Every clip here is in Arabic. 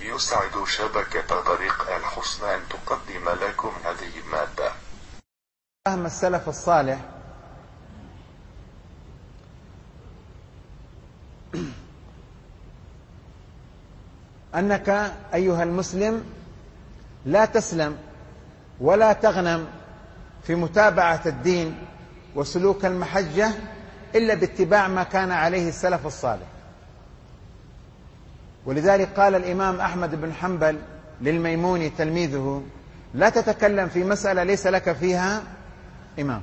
يسعد شبكة طريق الحسنى أن تقدم لكم هذه المادة. فهم السلف الصالح أنك أيها المسلم لا تسلم ولا تغنم في متابعة الدين وسلوك المحجة إلا باتباع ما كان عليه السلف الصالح. ولذلك قال الإمام أحمد بن حنبل للميموني تلميذه: لا تتكلم في مسألة ليس لك فيها إمام.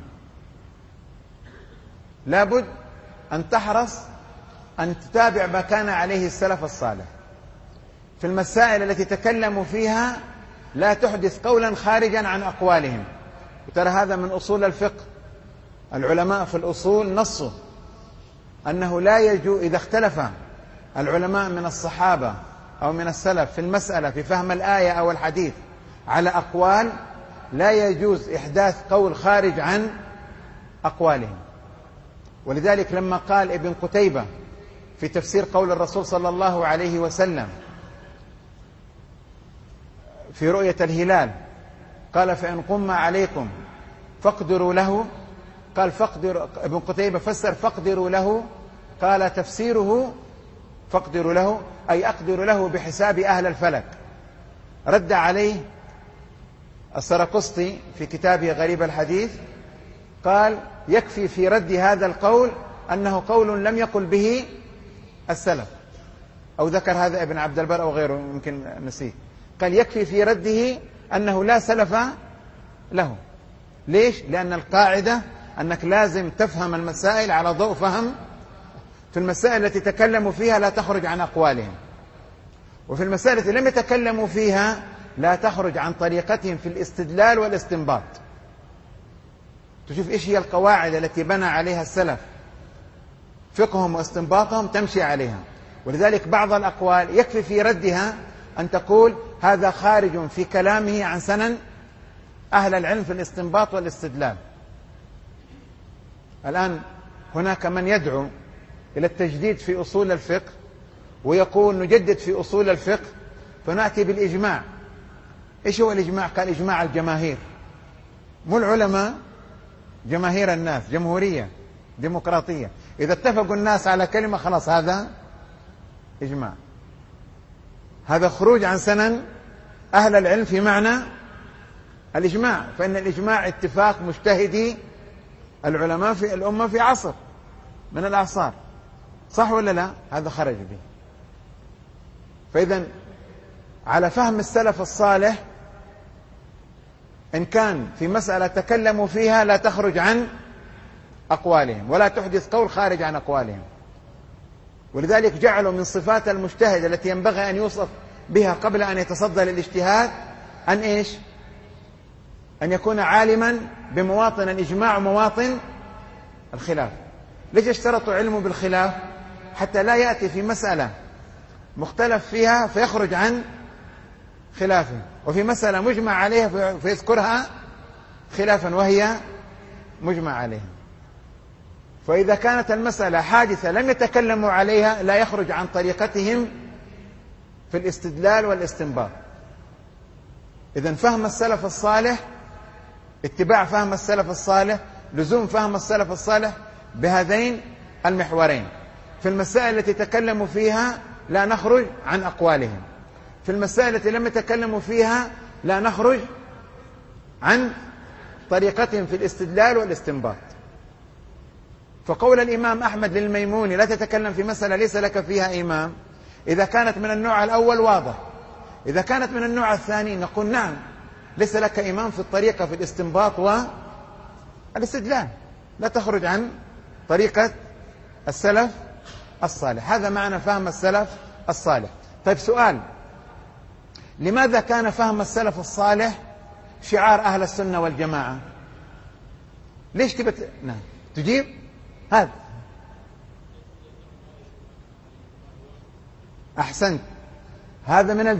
لابد أن تحرص أن تتابع ما كان عليه السلف الصالح. في المسائل التي تكلموا فيها لا تحدث قولا خارجا عن أقوالهم. وترى هذا من أصول الفقه. العلماء في الأصول نصوا أنه لا يجوز إذا اختلف العلماء من الصحابة أو من السلف في المسألة في فهم الآية أو الحديث على أقوال، لا يجوز إحداث قول خارج عن أقوالهم. ولذلك لما قال ابن قتيبة في تفسير قول الرسول صلى الله عليه وسلم في رؤية الهلال، قال: فإن قم عليكم فاقدروا له. قال ابن قتيبة فسر فاقدروا له، قال تفسيره فاقدروا له أي أقدر له بحساب أهل الفلك. رد عليه السرقسطي في كتابه غريب الحديث، قال: يكفي في رد هذا القول أنه قول لم يقل به السلف، أو ذكر هذا ابن عبد البر أو غيره يمكن نسيه. قال يكفي في رده أنه لا سلف له. ليش؟ لأن القاعدة أنك لازم تفهم المسائل على ضوء فهم. في المسائل التي تكلموا فيها لا تخرج عن أقوالهم، وفي المسائل التي لم يتكلموا فيها لا تخرج عن طريقتهم في الاستدلال والاستنباط. تشوف إيش هي القواعد التي بنى عليها السلف فقههم واستنباطهم، تمشي عليها. ولذلك بعض الأقوال يكفي في ردها أن تقول هذا خارج في كلامه عن سنن أهل العلم في الاستنباط والاستدلال. الآن هناك من يدعو إلى التجديد في أصول الفقه ويقول نجدد في أصول الفقه فنأتي بالإجماع. إيش هو الإجماع؟ قال إجماع الجماهير، مو العلماء، جماهير الناس، جمهورية ديمقراطية. إذا اتفقوا الناس على كلمة خلاص هذا إجماع. هذا خروج عن سنن أهل العلم في معنى الإجماع، فإن الإجماع اتفاق مجتهدي العلماء في الأمة في عصر من الأعصار، صح ولا لا؟ هذا خرج به. فإذا على فهم السلف الصالح إن كان في مسألة تكلموا فيها لا تخرج عن أقوالهم ولا تحدث قول خارج عن أقوالهم. ولذلك جعلوا من صفات المجتهد التي ينبغي أن يوصف بها قبل أن يتصدى للاجتهاد أن إيش؟ أن يكون عالما بمواطن الإجماع ومواطن الخلاف. ليش اشترطوا علمه بالخلاف؟ حتى لا يأتي في مسألة مختلف فيها فيخرج عن خلافه، وفي مسألة مجمع عليها فيذكرها خلافا وهي مجمع عليها. فإذا كانت المسألة حادثة لم يتكلموا عليها لا يخرج عن طريقتهم في الاستدلال والاستنباط. إذن فهم السلف الصالح، اتباع فهم السلف الصالح، لزوم فهم السلف الصالح بهذين المحورين. في المسائل التي تكلموا فيها لا نخرج عن أقوالهم، في المسائل التي لم يتكلموا فيها لا نخرج عن طريقتهم في الاستدلال والاستنباط. فقول الإمام أحمد للميموني لا تتكلم في مسألة ليس لك فيها إمام، إذا كانت من النوع الأول واضح. إذا كانت من النوع الثاني نقول نعم ليس لك إمام في الطريقة في الاستنباط والاستدلال، لا تخرج عن طريقة السلف الصالح. هذا معنى فهم السلف الصالح. طيب سؤال: لماذا كان فهم السلف الصالح شعار أهل السنة والجماعة؟ ليش نعم تجيب هذا؟ أحسنت، هذا من